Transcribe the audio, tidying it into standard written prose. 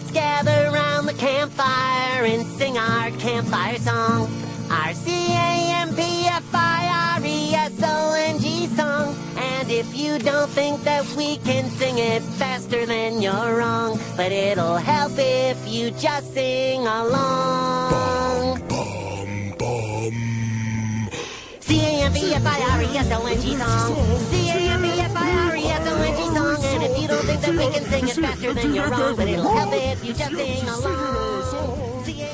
Let's gather around the campfire and sing our campfire song. Our CAMPFIRESONG song. And if you don't think that we can sing it faster, then you're wrong. But it'll help if you just sing along. CAMPFIRESONG song. CAMPFIRESONG song. And if you don't think that we can sing it faster, then you're wrong. But it'll help if you just sing along.